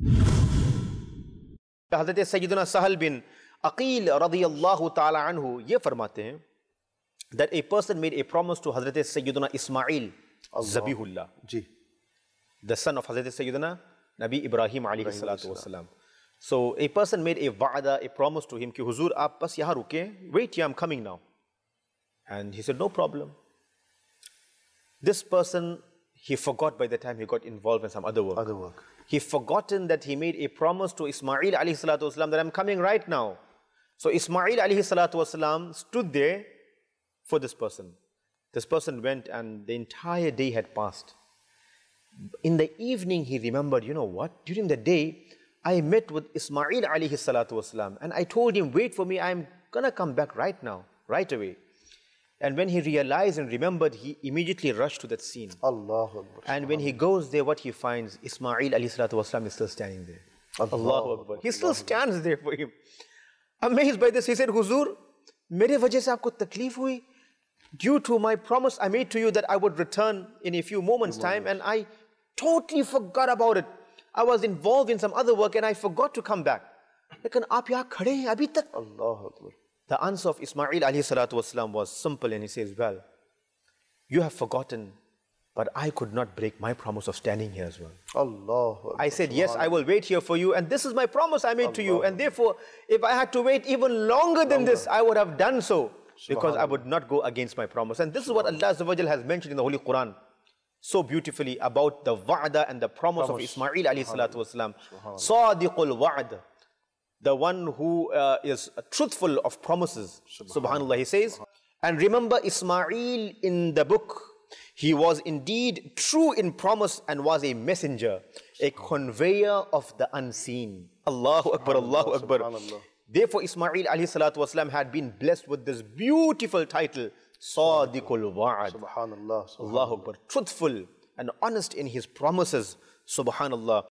हज़रत सैयदना सहल बिन अकील रज़ियल्लाहु ताला अन्हु ये फरमाते हैं that a person made a promise to Hazrat Sayyidina Ismail Zabihullah, the son of Hazrat Sayyidina Nabi Ibrahim alayhi salatu wasalam. So a person made a wa'ada, a promise to him कि हुजूर आप बस यहाँ रुके, wait here, I'm coming now. And he said no problem. This person, he forgot by the time he got involved in some other work. He forgotten that he made a promise to Ismail alayhi salatu wasalam that I'm coming right now. So Ismail alayhi salatu wasalam stood there for this person. This person went and the entire day had passed. In the evening he remembered, you know what, during the day I met with Ismail alayhi salatu wasalam and I told him, wait for me, I'm gonna come back right now, right away. And when he realized and remembered, he immediately rushed to that scene. Allahu Akbar. And when he goes there, what he finds, Ismail alayhi salatu wasalam is still standing there. Allahu Akbar. He still stands there for him. Amazed by this, he said, Huzur, mere wajah se aapko takleef hui? Due to my promise I made to you that I would return in a few moments' time, and I totally forgot about it. I was involved in some other work and I forgot to come back. Lekin aap yahan khade hain abhi tak. Allahu Akbar. The answer of Ismail alayhi salatu wasalam was simple, and he says, well, you have forgotten, but I could not break my promise of standing here as well. Allah. I said, yes, I will wait here for you, and this is my promise I made to you, and therefore, if I had to wait even longer than this, I would have done so, because I would not go against my promise. And this is what Allah Azza wa Jal has mentioned in the Holy Quran so beautifully about the wa'da and the promise of Ismail alayhi salatu wasalam. Sadiqul wa'd, the one who is truthful of promises. Subhanallah, he says. And remember Ismail in the book, he was indeed true in promise and was a messenger, a conveyor of the unseen. Allahu Akbar, Allahu Akbar. Therefore Ismail alayhi salatu wasalam had been blessed with this beautiful title, Sadiqul Wa'ad. Subhanallah. Allahu Akbar. Truthful and honest in his promises. Subhanallah.